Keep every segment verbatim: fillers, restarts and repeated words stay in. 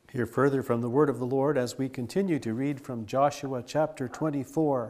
Hear further from the word of the Lord as we continue to read from Joshua chapter twenty-four.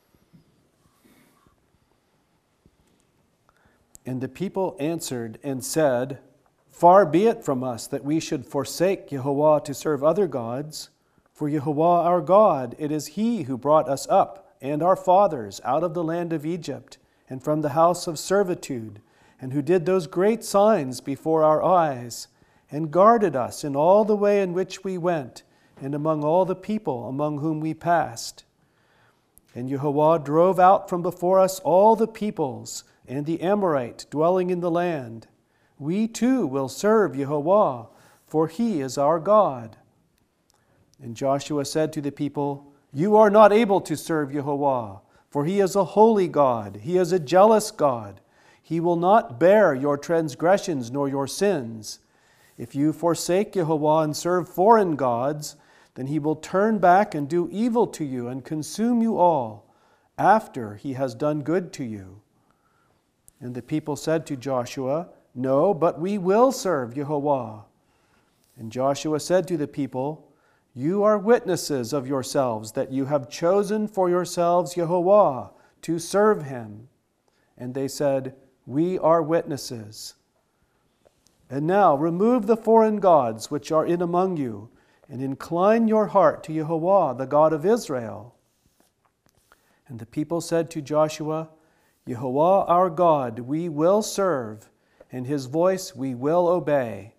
And the people answered and said, Far be it from us that we should forsake Yehovah to serve other gods. For Yehovah our God, it is He who brought us up and our fathers out of the land of Egypt and from the house of servitude, and who did those great signs before our eyes, and guarded us in all the way in which we went, and among all the people among whom we passed. And Yehovah drove out from before us all the peoples, and the Amorite dwelling in the land. We too will serve Yehovah, for He is our God. And Joshua said to the people, You are not able to serve Yehovah, for He is a holy God, He is a jealous God. He will not bear your transgressions nor your sins. If you forsake Yehovah and serve foreign gods, then He will turn back and do evil to you and consume you all, after He has done good to you. And the people said to Joshua, No, but we will serve Yehovah. And Joshua said to the people, You are witnesses of yourselves that you have chosen for yourselves Yehovah to serve Him. And they said, We are witnesses. And now remove the foreign gods which are in among you, and incline your heart to Yehovah, the God of Israel. And the people said to Joshua, Yehovah our God we will serve, and His voice we will obey.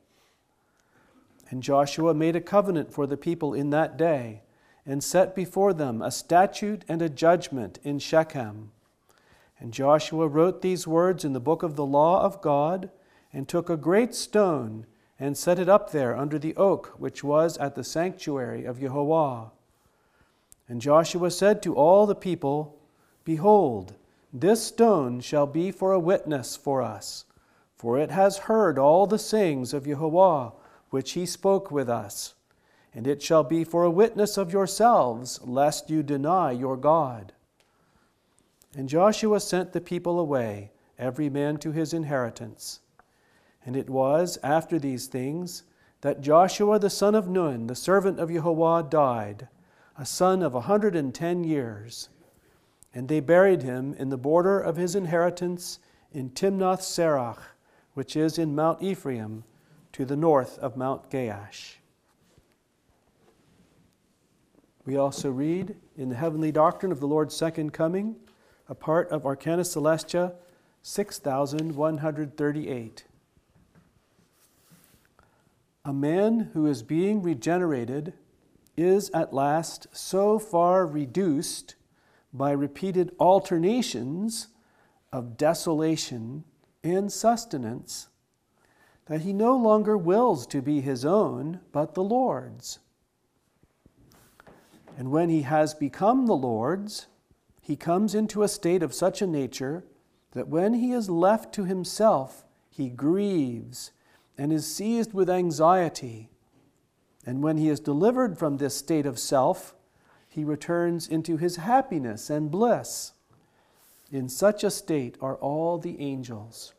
And Joshua made a covenant for the people in that day, and set before them a statute and a judgment in Shechem. And Joshua wrote these words in the book of the law of God, and took a great stone, and set it up there under the oak which was at the sanctuary of Yehovah. And Joshua said to all the people, Behold, this stone shall be for a witness for us, for it has heard all the sayings of Yehovah, which He spoke with us. And it shall be for a witness of yourselves, lest you deny your God. And Joshua sent the people away, every man to his inheritance. And it was after these things that Joshua the son of Nun, the servant of Yehovah, died, a son of a hundred and ten years. And they buried him in the border of his inheritance in Timnath Serach, which is in Mount Ephraim, to the north of Mount Gaash. We also read in the Heavenly Doctrine of the Lord's Second Coming, a part of Arcana Celestia six thousand one hundred thirty-eight. A man who is being regenerated is at last so far reduced by repeated alternations of desolation and sustenance that he no longer wills to be his own, but the Lord's. And when he has become the Lord's, he comes into a state of such a nature that when he is left to himself, he grieves and is seized with anxiety. And when he is delivered from this state of self, he returns into his happiness and bliss. In such a state are all the angels.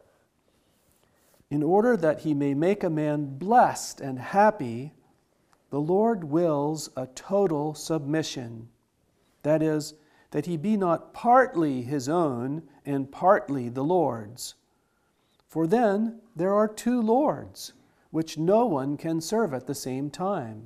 In order that He may make a man blessed and happy, the Lord wills a total submission. That is, that he be not partly his own and partly the Lord's. For then there are two Lords, which no one can serve at the same time.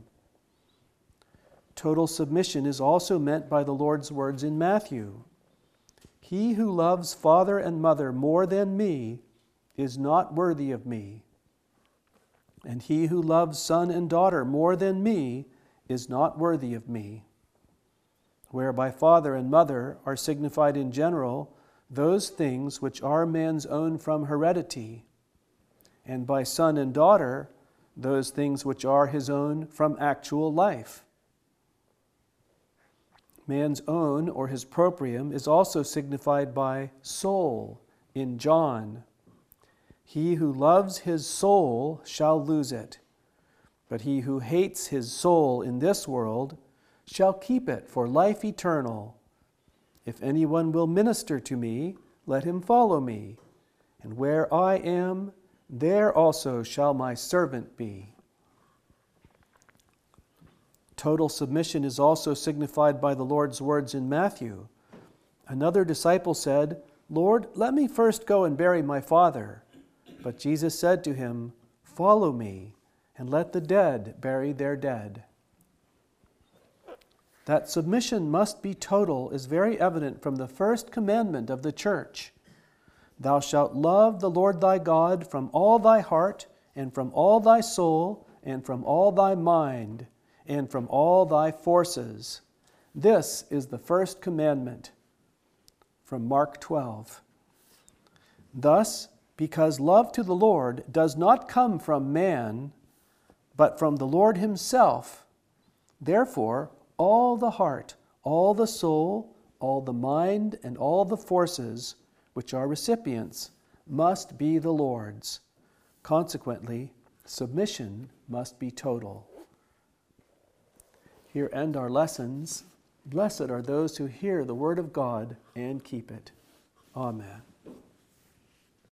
Total submission is also meant by the Lord's words in Matthew. He who loves father and mother more than me is not worthy of me. And he who loves son and daughter more than me is not worthy of me. Whereby father and mother are signified in general those things which are man's own from heredity, and by son and daughter those things which are his own from actual life. Man's own, or his proprium, is also signified by soul in John. He who loves his soul shall lose it, but he who hates his soul in this world shall keep it for life eternal. If anyone will minister to me, let him follow me, and where I am, there also shall my servant be. Total submission is also signified by the Lord's words in Matthew. Another disciple said, "Lord, let me first go and bury my father." But Jesus said to him, "Follow me, and let the dead bury their dead." That submission must be total is very evident from the first commandment of the church. "Thou shalt love the Lord thy God from all thy heart, and from all thy soul, and from all thy mind, and from all thy forces." This is the first commandment. From Mark twelve. Thus, because love to the Lord does not come from man, but from the Lord himself, therefore, all the heart, all the soul, all the mind, and all the forces, which are recipients, must be the Lord's. Consequently, submission must be total. Here end our lessons. Blessed are those who hear the word of God and keep it. Amen.